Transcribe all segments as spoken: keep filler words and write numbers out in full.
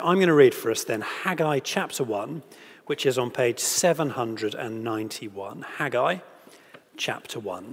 I'm going to read for us then Haggai chapter one, which is on page seven hundred ninety-one. Haggai chapter one.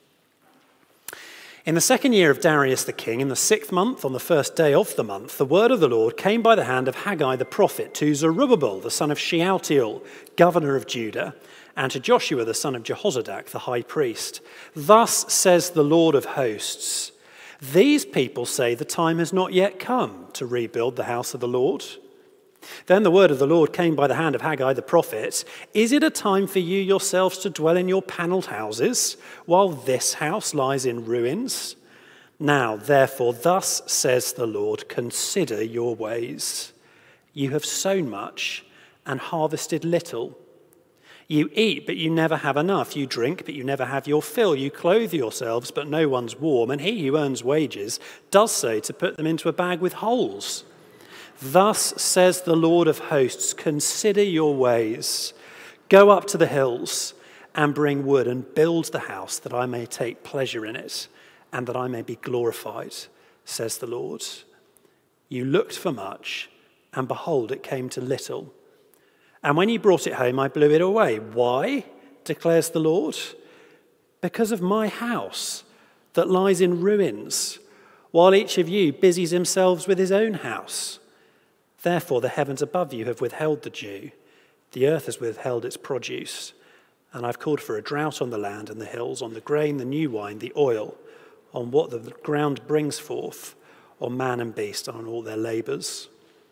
In the second year of Darius the king, in the sixth month, on the first day of the month, the word of the Lord came by the hand of Haggai the prophet to Zerubbabel, the son of Shealtiel, governor of Judah, and to Joshua, the son of Jehozadak, the high priest. Thus says the Lord of hosts, these people say the time has not yet come to rebuild the house of the Lord. Then the word of the Lord came by the hand of Haggai the prophet. Is it a time for you yourselves to dwell in your panelled houses, while this house lies in ruins? Now, therefore, thus says the Lord, consider your ways. You have sown much and harvested little. You eat, but you never have enough. You drink, but you never have your fill. You clothe yourselves, but no one's warm. And he who earns wages does so to put them into a bag with holes. Thus says the Lord of hosts, consider your ways. Go up to the hills and bring wood and build the house that I may take pleasure in it and that I may be glorified, says the Lord. You looked for much, and behold, it came to little. And when you brought it home, I blew it away. Why, declares the Lord? Because of my house that lies in ruins, while each of you busies himself with his own house. Therefore, the heavens above you have withheld the dew, the earth has withheld its produce, and I've called for a drought on the land and the hills, on the grain, the new wine, the oil, on what the ground brings forth, on man and beast, and on all their labours.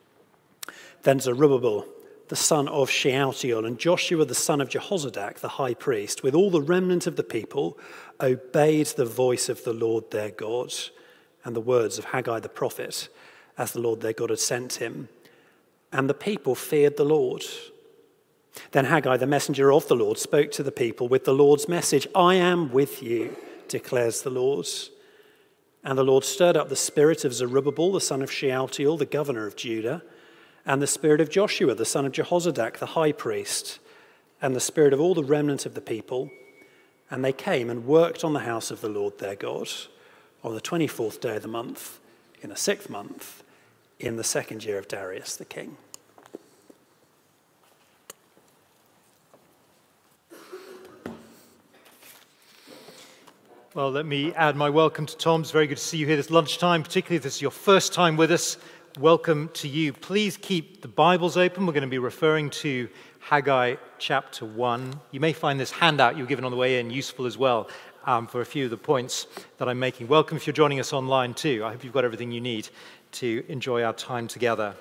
Then Zerubbabel, the son of Shealtiel, and Joshua, the son of Jehozadak, the high priest, with all the remnant of the people, obeyed the voice of the Lord their God and the words of Haggai the prophet, as the Lord their God had sent him. And the people feared the Lord. Then Haggai, the messenger of the Lord, spoke to the people with the Lord's message. I am with you, declares the Lord. And the Lord stirred up the spirit of Zerubbabel, the son of Shealtiel, the governor of Judah, and the spirit of Joshua, the son of Jehozadak, the high priest, and the spirit of all the remnant of the people. And they came and worked on the house of the Lord their God on the twenty-fourth day of the month, in the sixth month, in the second year of Darius the king. Well, let me add my welcome to Tom. It's very good to see you here this lunchtime, particularly if this is your first time with us. Welcome to you. Please keep the Bibles open. We're going to be referring to Haggai chapter one. You may find this handout you were given on the way in useful as well um, for a few of the points that I'm making. Welcome if you're joining us online too. I hope you've got everything you need to enjoy our time together.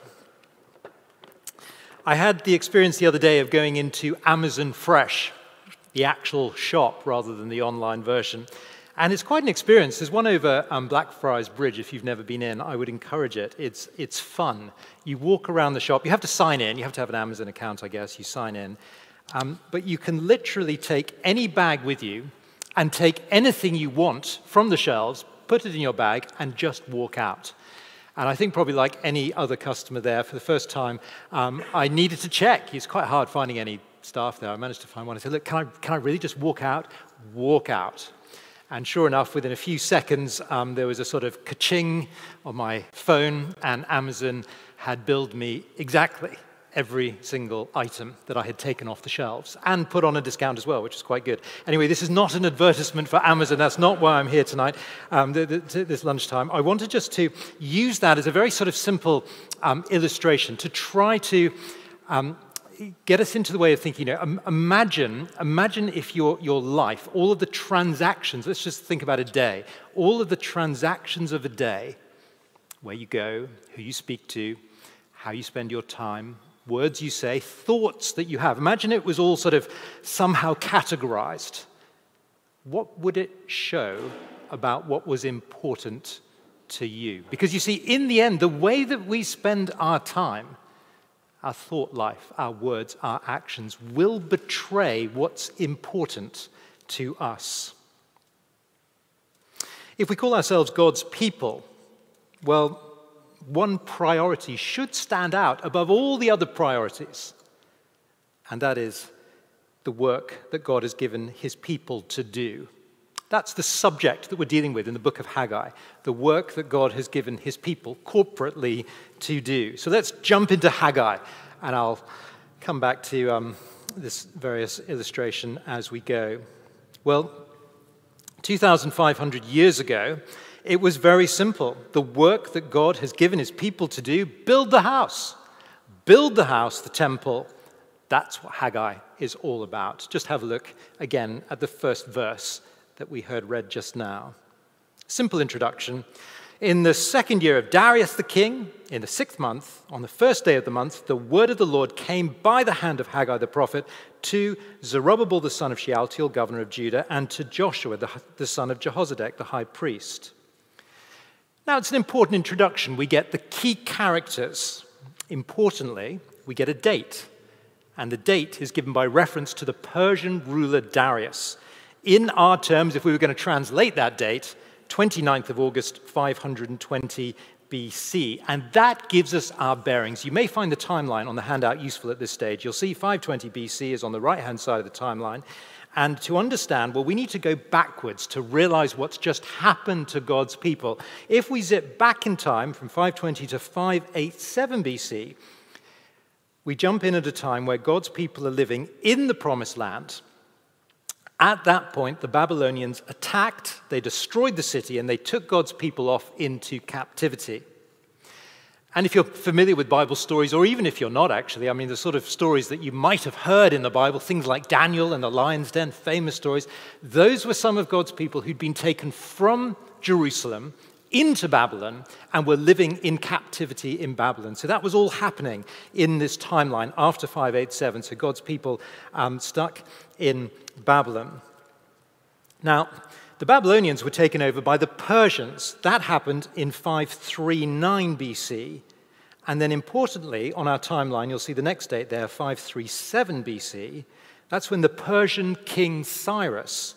I had the experience the other day of going into Amazon Fresh, the actual shop rather than the online version. And it's quite an experience. There's one over um, Blackfriars Bridge. If you've never been in, I would encourage it. It's it's fun. You walk around the shop. You have to sign in. You have to have an Amazon account, I guess. You sign in. Um, but you can literally take any bag with you and take anything you want from the shelves, put it in your bag, and just walk out. And I think probably like any other customer there, for the first time, um, I needed to check. It's quite hard finding any staff there. I managed to find one. I said, look, can I, can I really just walk out? Walk out. And sure enough, within a few seconds, um, there was a sort of ka-ching on my phone, and Amazon had billed me exactly every single item that I had taken off the shelves and put on a discount as well, which is quite good. Anyway, this is not an advertisement for Amazon. That's not why I'm here tonight, um, the, the, this lunchtime. I wanted just to use that as a very sort of simple um, illustration to try to um, get us into the way of thinking. You know, imagine, imagine if your, your life, all of the transactions, let's just think about a day, all of the transactions of a day, where you go, who you speak to, how you spend your time, words you say, thoughts that you have. Imagine it was all sort of somehow categorized. What would it show about what was important to you? Because you see, in the end, the way that we spend our time, our thought life, our words, our actions will betray what's important to us. If we call ourselves God's people, well, one priority should stand out above all the other priorities, and that is the work that God has given his people to do. That's the subject that we're dealing with in the book of Haggai, the work that God has given his people corporately to do. So let's jump into Haggai, and I'll come back to um, this various illustration as we go. Well, two thousand five hundred years ago, it was very simple. The work that God has given his people to do, build the house. Build the house, the temple. That's what Haggai is all about. Just have a look again at the first verse that we heard read just now. Simple introduction. In the second year of Darius the king, in the sixth month, on the first day of the month, the word of the Lord came by the hand of Haggai the prophet to Zerubbabel the son of Shealtiel, governor of Judah, and to Joshua the, the son of Jehozadak, the high priest. Now, it's an important introduction. We get the key characters. Importantly, we get a date. And the date is given by reference to the Persian ruler Darius. In our terms, if we were going to translate that date, twenty-ninth of August, five hundred twenty B C. And that gives us our bearings. You may find the timeline on the handout useful at this stage. You'll see five twenty B C is on the right-hand side of the timeline. And to understand, well, we need to go backwards to realize what's just happened to God's people. If we zip back in time from five twenty to five eighty-seven B C, we jump in at a time where God's people are living in the Promised Land. At that point, the Babylonians attacked, they destroyed the city, and they took God's people off into captivity. And if you're familiar with Bible stories, or even if you're not actually, I mean, the sort of stories that you might have heard in the Bible, things like Daniel and the lion's den, famous stories, those were some of God's people who'd been taken from Jerusalem into Babylon and were living in captivity in Babylon. So that was all happening in this timeline after five eighty-seven. So God's people um, stuck in Babylon. Now, the Babylonians were taken over by the Persians. That happened in five thirty-nine B C. And then importantly, on our timeline, you'll see the next date there, five thirty-seven B C. That's when the Persian king Cyrus,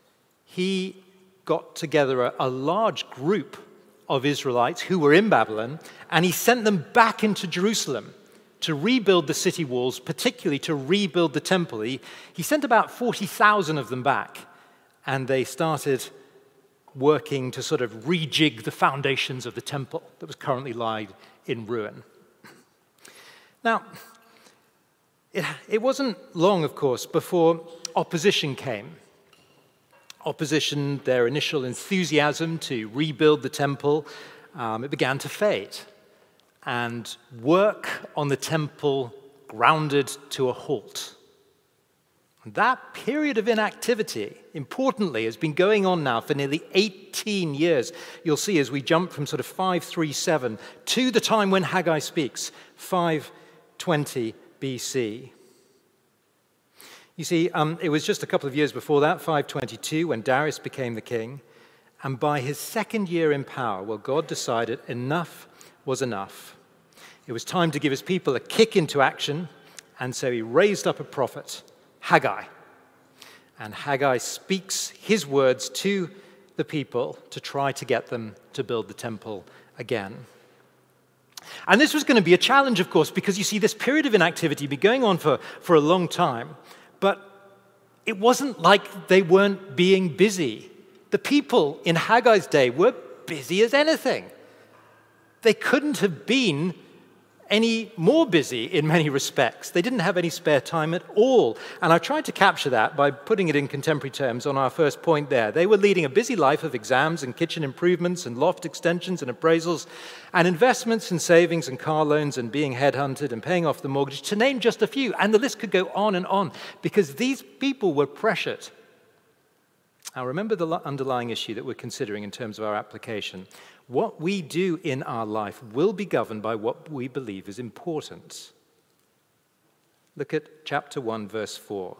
he got together a, a large group of Israelites who were in Babylon, and he sent them back into Jerusalem to rebuild the city walls, particularly to rebuild the temple. He, he sent about forty thousand of them back, and they started working to sort of rejig the foundations of the temple that was currently lying in ruin. Now, it, it wasn't long, of course, before opposition came. Opposition, their initial enthusiasm to rebuild the temple, um, it began to fade. And work on the temple grounded to a halt. And that period of inactivity, importantly, has been going on now for nearly eighteen years. You'll see as we jump from sort of five thirty-seven to the time when Haggai speaks, five twenty B C. You see, um, it was just a couple of years before that, five twenty-two, when Darius became the king. And by his second year in power, well, God decided enough was enough. It was time to give his people a kick into action, and so he raised up a prophet, Haggai. And Haggai speaks his words to the people to try to get them to build the temple again. And this was going to be a challenge, of course, because you see, this period of inactivity had been going on for, for a long time, but it wasn't like they weren't being busy. The people in Haggai's day were busy as anything. They couldn't have been any more busy in many respects. They didn't have any spare time at all. And I tried to capture that by putting it in contemporary terms on our first point there. They were leading a busy life of exams and kitchen improvements and loft extensions and appraisals and investments and savings and car loans and being headhunted and paying off the mortgage, to name just a few. And the list could go on and on because these people were pressured. Now remember the underlying issue that we're considering in terms of our application. What we do in our life will be governed by what we believe is important. Look at chapter one, verse four.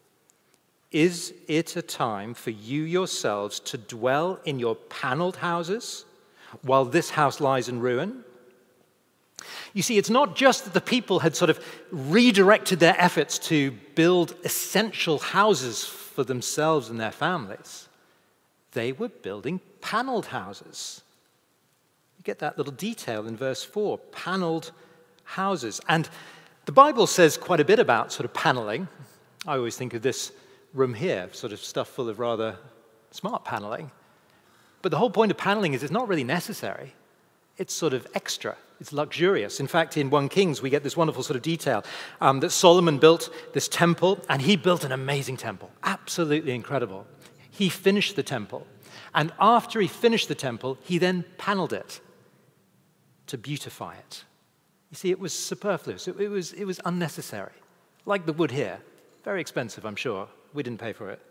Is it a time for you yourselves to dwell in your paneled houses while this house lies in ruin? You see, it's not just that the people had sort of redirected their efforts to build essential houses for themselves and their families. They were building paneled houses. You get that little detail in verse four, paneled houses. And the Bible says quite a bit about sort of paneling. I always think of this room here, sort of stuff full of rather smart paneling. But the whole point of paneling is it's not really necessary. It's sort of extra. It's luxurious. In fact, in First Kings, we get this wonderful sort of detail um, that Solomon built this temple, and he built an amazing temple. Absolutely incredible. He finished the temple. And after he finished the temple, he then paneled it to beautify it. You see, it was superfluous. It, it was, it was unnecessary. Like the wood here. Very expensive, I'm sure. We didn't pay for it.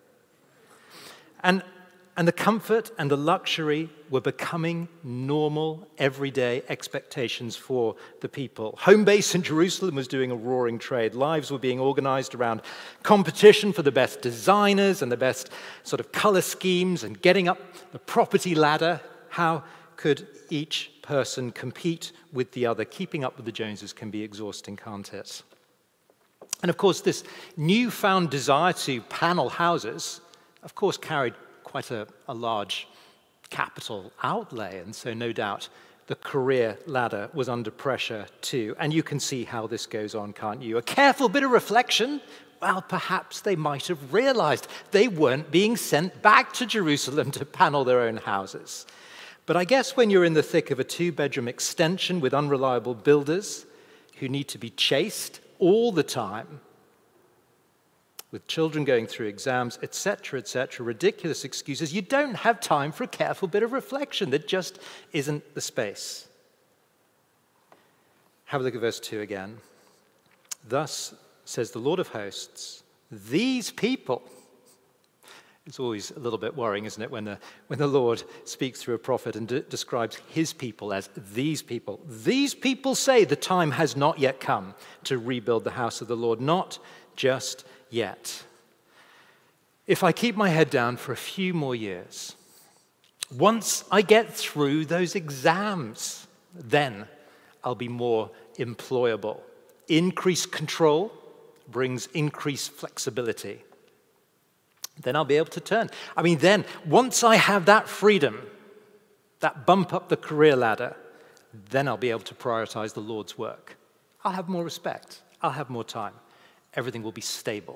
And And the comfort and the luxury were becoming normal, everyday expectations for the people. Home base in Jerusalem was doing a roaring trade. Lives were being organized around competition for the best designers and the best sort of color schemes and getting up the property ladder. How could each person compete with the other? Keeping up with the Joneses can be exhausting, can't it? And of course, this newfound desire to panel houses, of course, carried quite a, a large capital outlay, and so no doubt the career ladder was under pressure too. And you can see how this goes on, can't you? A careful bit of reflection, well, perhaps they might have realized they weren't being sent back to Jerusalem to panel their own houses. But I guess when you're in the thick of a two-bedroom extension with unreliable builders who need to be chased all the time, with children going through exams, et cetera, et cetera, ridiculous excuses, you don't have time for a careful bit of reflection. There just isn't the space. Have a look at verse two again. Thus says the Lord of hosts, these people. It's always a little bit worrying, isn't it, when the, when the Lord speaks through a prophet and de- describes his people as these people. These people say the time has not yet come to rebuild the house of the Lord, not just yet. If I keep my head down for a few more years, once I get through those exams, then I'll be more employable. Increased control brings increased flexibility. Then I'll be able to turn. I mean, then, once I have that freedom, that bump up the career ladder, then I'll be able to prioritize the Lord's work. I'll have more respect. I'll have more time. Everything will be stable.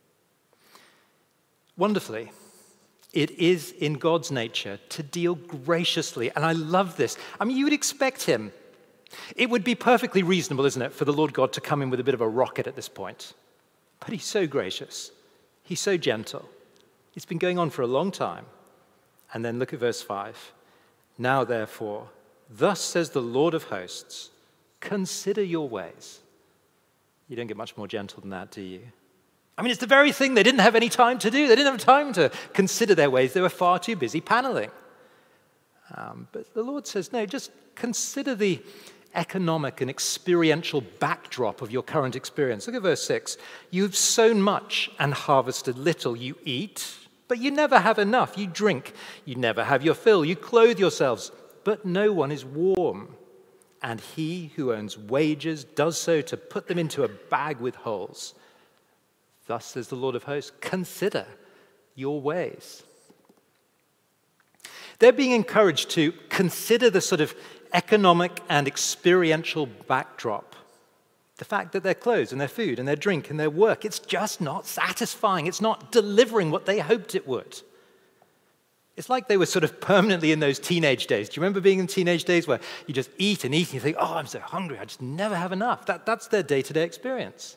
Wonderfully, it is in God's nature to deal graciously, and I love this. I mean, you would expect him. It would be perfectly reasonable, isn't it, for the Lord God to come in with a bit of a rocket at this point. But he's so gracious. He's so gentle. It's been going on for a long time. And then look at verse five. Now, therefore, thus says the Lord of hosts, consider your ways. You don't get much more gentle than that, do you? I mean, it's the very thing they didn't have any time to do. They didn't have time to consider their ways. They were far too busy paneling. Um, but the Lord says, no, just consider the economic and experiential backdrop of your current experience. Look at verse six. You've sown much and harvested little. You eat, but you never have enough. You drink, you never have your fill. You clothe yourselves, but no one is warm. And he who earns wages does so to put them into a bag with holes. Thus says the Lord of hosts, consider your ways. They're being encouraged to consider the sort of economic and experiential backdrop. The fact that their clothes and their food and their drink and their work, it's just not satisfying. It's not delivering what they hoped it would. It's like they were sort of permanently in those teenage days. Do you remember being in teenage days where you just eat and eat and you think, oh, I'm so hungry, I just never have enough. That, that's their day-to-day experience.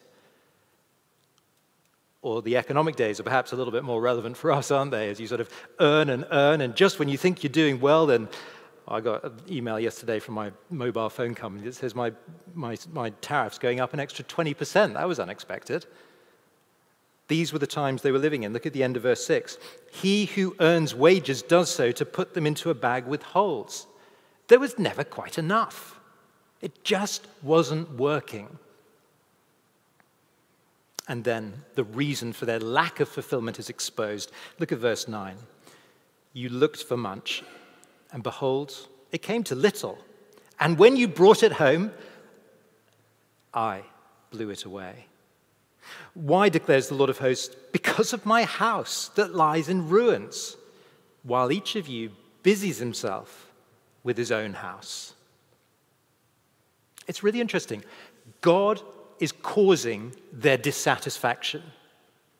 Or the economic days are perhaps a little bit more relevant for us, aren't they? As you sort of earn and earn, and just when you think you're doing well, then I got an email yesterday from my mobile phone company that says my, my, my tariff's going up an extra twenty percent. That was unexpected. These were the times they were living in. Look at the end of verse six. He who earns wages does so to put them into a bag with holes. There was never quite enough. It just wasn't working. And then the reason for their lack of fulfillment is exposed. Look at verse nine. You looked for much, and behold, it came to little. And when you brought it home, I blew it away. Why, declares the Lord of hosts? Because of my house that lies in ruins, while each of you busies himself with his own house. It's really interesting. God is causing their dissatisfaction.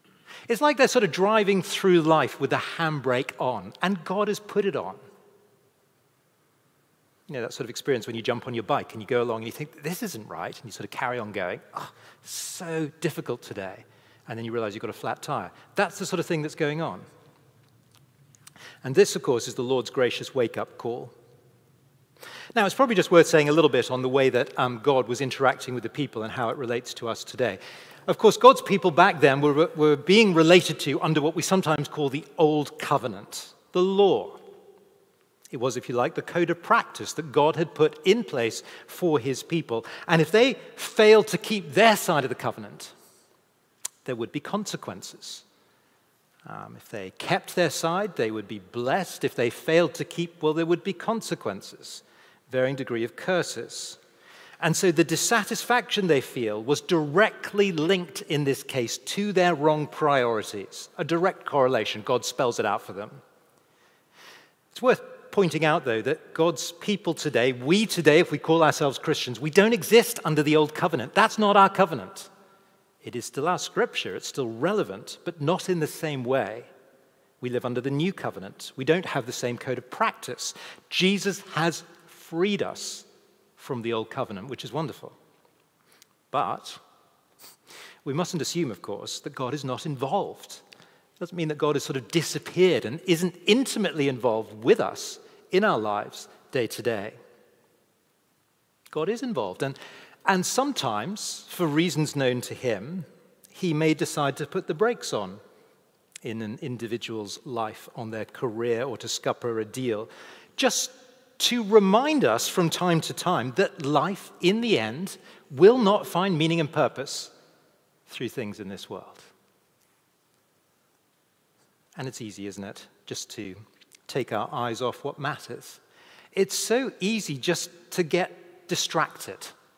It's like they're sort of driving through life with the handbrake on, and God has put it on. You know, that sort of experience when you jump on your bike and you go along and you think, this isn't right, and you sort of carry on going, oh, so difficult today. And then you realize you've got a flat tire. That's the sort of thing that's going on. And this, of course, is the Lord's gracious wake-up call. Now, it's probably just worth saying a little bit on the way that um, God was interacting with the people and how it relates to us today. Of course, God's people back then were, were being related to under what we sometimes call the Old Covenant, the law. It was, if you like, the code of practice that God had put in place for his people. And if they failed to keep their side of the covenant, there would be consequences. Um, if they kept their side, they would be blessed. If they failed to keep, well, there would be consequences, varying degree of curses. And so the dissatisfaction they feel was directly linked, in this case, to their wrong priorities. A direct correlation. God spells it out for them. It's worth pointing out, though, that God's people today, we today, if we call ourselves Christians, we don't exist under the old covenant. That's not our covenant. It is still our scripture. It's still relevant, but not in the same way. We live under the new covenant. We don't have the same code of practice. Jesus has freed us from the old covenant, which is wonderful. But we mustn't assume, of course, that God is not involved. It doesn't mean that God has sort of disappeared and isn't intimately involved with us in our lives day to day. God is involved, and, and sometimes, for reasons known to him, he may decide to put the brakes on in an individual's life, on their career, or to scupper a deal, just to remind us from time to time that life, in the end, will not find meaning and purpose through things in this world. And it's easy, isn't it, just to take our eyes off what matters. It's so easy just to get distracted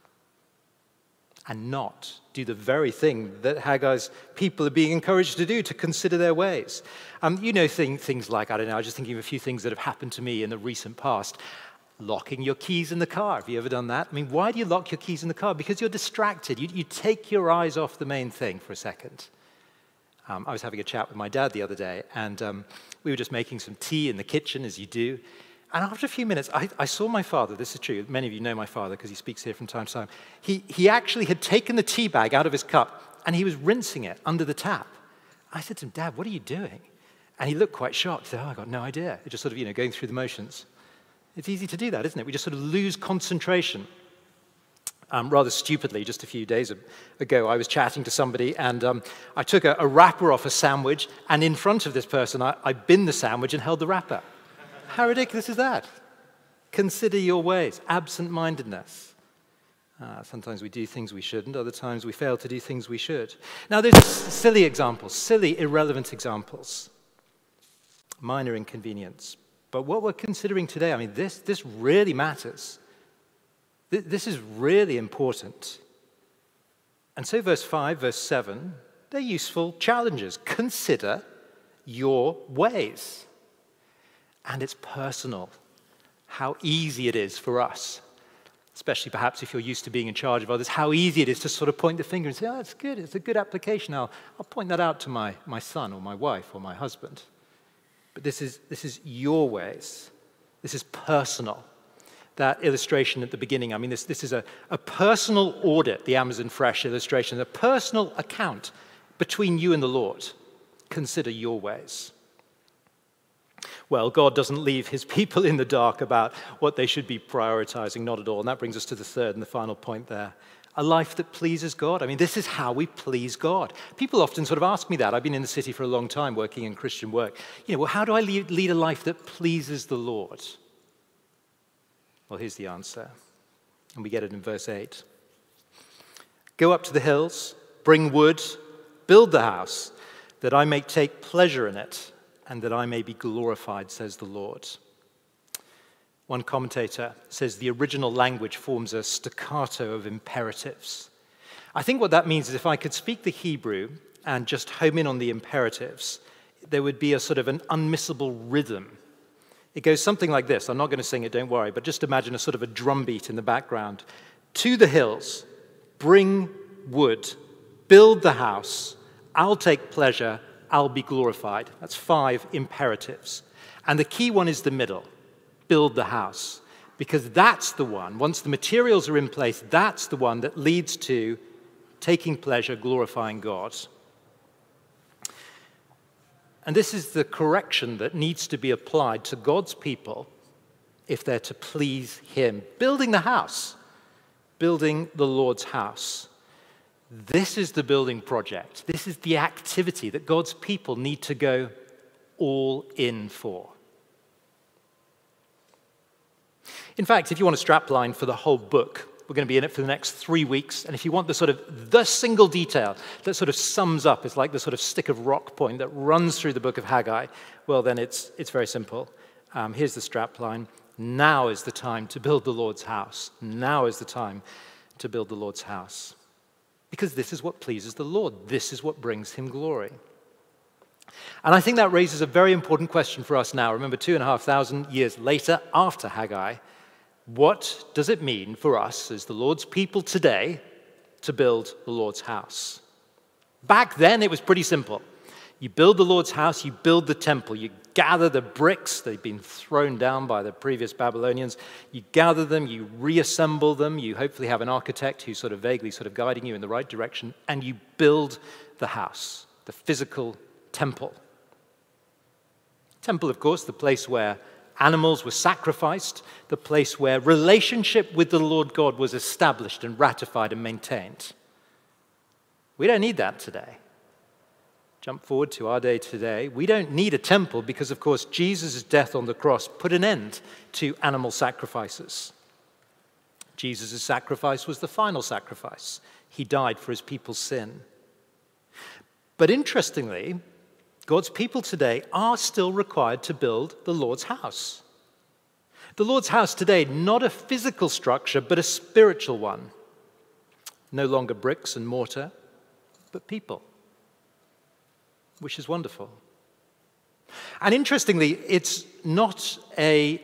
and not do the very thing that Haggai's people are being encouraged to do, to consider their ways. Um, you know thing, things like, I don't know, I was just thinking of a few things that have happened to me in the recent past. Locking your keys in the car. Have you ever done that? I mean, why do you lock your keys in the car? Because you're distracted. You, you take your eyes off the main thing for a second. Um, I was having a chat with my dad the other day, and um, we were just making some tea in the kitchen, as you do. And after a few minutes, I, I saw my father. This is true. Many of you know my father because he speaks here from time to time. He, he actually had taken the tea bag out of his cup, and he was rinsing it under the tap. I said to him, Dad, what are you doing? And he looked quite shocked. He said, oh, I got no idea. It just sort of, you know, going through the motions. It's easy to do that, isn't it? We just sort of lose concentration. Um, rather stupidly, just a few days ago, I was chatting to somebody, and um, I took a, a wrapper off a sandwich, and in front of this person, I, I binned the sandwich and held the wrapper. How ridiculous is that? Consider your ways. Absent-mindedness. Uh, sometimes we do things we shouldn't. Other times we fail to do things we should. Now, there's silly examples, silly, irrelevant examples. Minor inconvenience. But what we're considering today, I mean, this, this really matters. This is really important. And so verse five, verse seven, they're useful challenges. Consider your ways. And it's personal. How easy it is for us, especially perhaps if you're used to being in charge of others, how easy it is to sort of point the finger and say, oh, that's good, it's a good application. I'll, I'll point that out to my, my son or my wife or my husband. But this is, this is your ways. This is personal. That illustration at the beginning, I mean, this, this is a, a personal audit, the Amazon Fresh illustration, a personal account between you and the Lord. Consider your ways. Well, God doesn't leave his people in the dark about what they should be prioritizing, not at all. And that brings us to the third and the final point there. A life that pleases God. I mean, this is how we please God. People often sort of ask me that. I've been in the city for a long time working in Christian work. You know, well, how do I lead, lead a life that pleases the Lord? Well, here's the answer, and we get it in verse eight. Go up to the hills, bring wood, build the house, that I may take pleasure in it, and that I may be glorified, says the Lord. One commentator says the original language forms a staccato of imperatives. I think what that means is if I could speak the Hebrew and just home in on the imperatives, there would be a sort of an unmissable rhythm. It goes something like this. I'm not going to sing it, don't worry, but just imagine a sort of a drum beat in the background. To the hills, bring wood, build the house, I'll take pleasure, I'll be glorified. That's five imperatives. And the key one is the middle, build the house. Because that's the one, once the materials are in place, that's the one that leads to taking pleasure, glorifying God. And this is the correction that needs to be applied to God's people if they're to please him. Building the house, building the Lord's house. This is the building project. This is the activity that God's people need to go all in for. In fact, if you want a strapline for the whole book, we're going to be in it for the next three weeks. And if you want the sort of the single detail that sort of sums up, it's like the sort of stick of rock point that runs through the book of Haggai, well, then it's, it's very simple. Um, here's the strapline. Now is the time to build the Lord's house. Now is the time to build the Lord's house. Because this is what pleases the Lord. This is what brings him glory. And I think that raises a very important question for us now. Remember, two and a half thousand years later, after Haggai, what does it mean for us as the Lord's people today to build the Lord's house? Back then, it was pretty simple. You build the Lord's house, you build the temple, you gather the bricks, they've been thrown down by the previous Babylonians, you gather them, you reassemble them, you hopefully have an architect who's sort of vaguely sort of guiding you in the right direction, and you build the house, the physical temple. Temple, of course, the place where animals were sacrificed, the place where relationship with the Lord God was established and ratified and maintained. We don't need that today. Jump forward to our day today. We don't need a temple because, of course, Jesus' death on the cross put an end to animal sacrifices. Jesus' sacrifice was the final sacrifice. He died for his people's sin. But interestingly, God's people today are still required to build the Lord's house. The Lord's house today, not a physical structure, but a spiritual one. No longer bricks and mortar, but people, which is wonderful. And interestingly, it's not a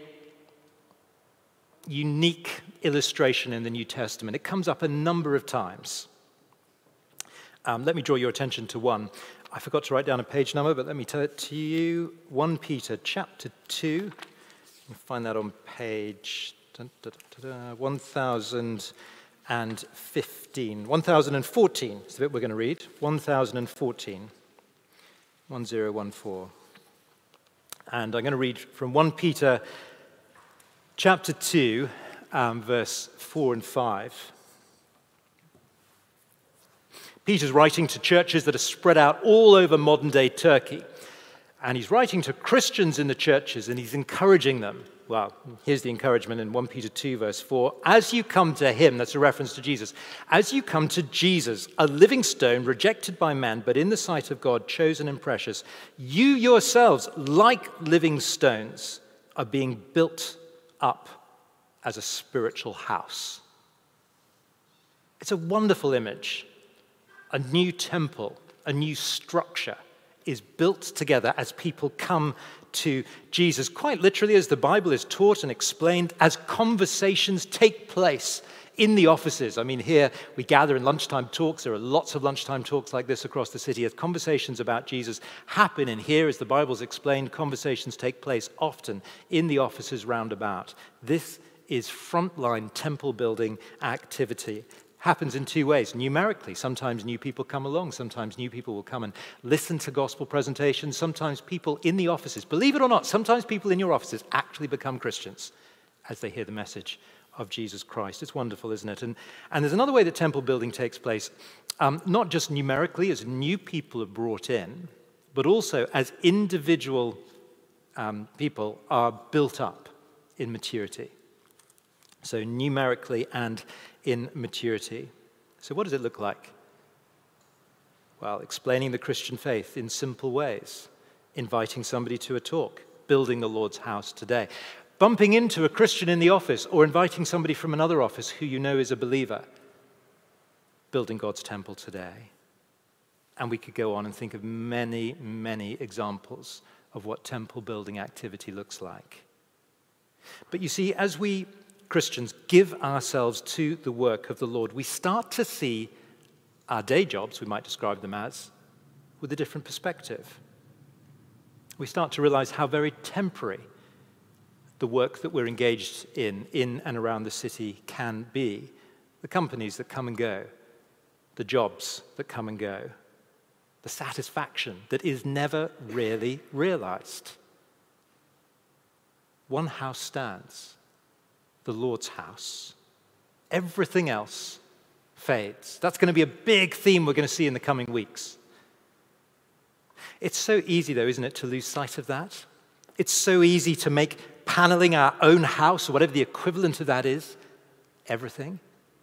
unique illustration in the New Testament. It comes up a number of times. Um, let me draw your attention to one. I forgot to write down a page number, but let me tell it to you. First Peter chapter two. You can find that on page da, da, da, da, one thousand fifteen. one thousand fourteen is the bit we're going to read. one thousand fourteen. one thousand fourteen. And I'm going to read from First Peter chapter two, um, verse four and five. Peter's writing to churches that are spread out all over modern-day Turkey. And he's writing to Christians in the churches, and he's encouraging them. Well, here's the encouragement in First Peter two, verse four. As you come to him, that's a reference to Jesus. As you come to Jesus, a living stone, rejected by man, but in the sight of God, chosen and precious, you yourselves, like living stones, are being built up as a spiritual house. It's a wonderful image. A new temple, a new structure is built together as people come to Jesus. Quite literally, as the Bible is taught and explained, as conversations take place in the offices. I mean, here we gather in lunchtime talks. There are lots of lunchtime talks like this across the city. As conversations about Jesus happen, and here, as the Bible's explained, conversations take place often in the offices round about. This is frontline temple building activity. Happens in two ways. Numerically, sometimes new people come along. Sometimes new people will come and listen to gospel presentations. Sometimes people in the offices, believe it or not, sometimes people in your offices actually become Christians as they hear the message of Jesus Christ. It's wonderful, isn't it? And, and there's another way that temple building takes place, um, not just numerically as new people are brought in, but also as individual um, people are built up in maturity. So numerically and in maturity. So what does it look like? Well, explaining the Christian faith in simple ways, inviting somebody to a talk, building the Lord's house today, bumping into a Christian in the office or inviting somebody from another office who you know is a believer, building God's temple today. And we could go on and think of many, many examples of what temple building activity looks like. But you see, as we Christians give ourselves to the work of the Lord, we start to see our day jobs, we might describe them as, with a different perspective. We start to realize how very temporary the work that we're engaged in, in and around the city can be. The companies that come and go, the jobs that come and go, the satisfaction that is never really realized. One house stands, the Lord's house. Everything else fades. That's going to be a big theme we're going to see in the coming weeks. It's so easy, though, isn't it, to lose sight of that? It's so easy to make paneling our own house, or whatever the equivalent of that is, everything.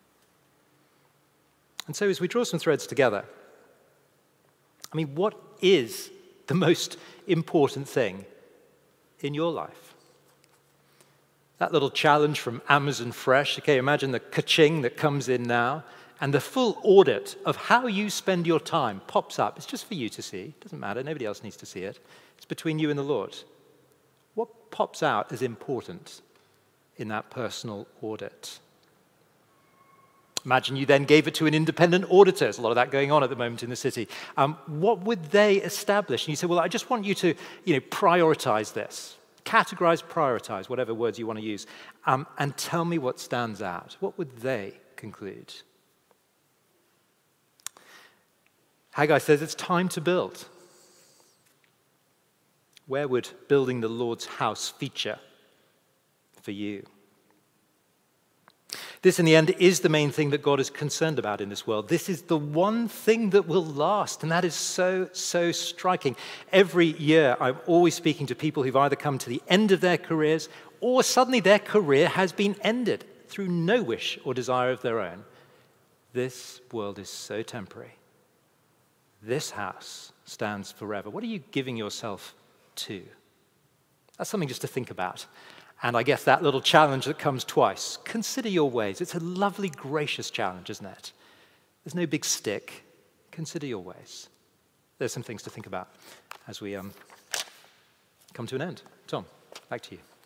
And so as we draw some threads together, I mean, what is the most important thing in your life? That little challenge from Amazon Fresh, okay, imagine the ka-ching that comes in now, and the full audit of how you spend your time pops up. It's just for you to see. It doesn't matter. Nobody else needs to see it. It's between you and the Lord. What pops out as important in that personal audit? Imagine you then gave it to an independent auditor. There's a lot of that going on at the moment in the city. Um, what would they establish? And you say, well, I just want you to, you know, prioritize this. Categorize, prioritize, whatever words you want to use, um, and tell me what stands out. What would they conclude? Haggai says it's time to build. Where would building the Lord's house feature for you? This, in the end, is the main thing that God is concerned about in this world. This is the one thing that will last, and that is so, so striking. Every year, I'm always speaking to people who've either come to the end of their careers or suddenly their career has been ended through no wish or desire of their own. This world is so temporary. This house stands forever. What are you giving yourself to? That's something just to think about. And I guess that little challenge that comes twice, consider your ways. It's a lovely, gracious challenge, isn't it? There's no big stick. Consider your ways. There's some things to think about as we um, come to an end. Tom, back to you.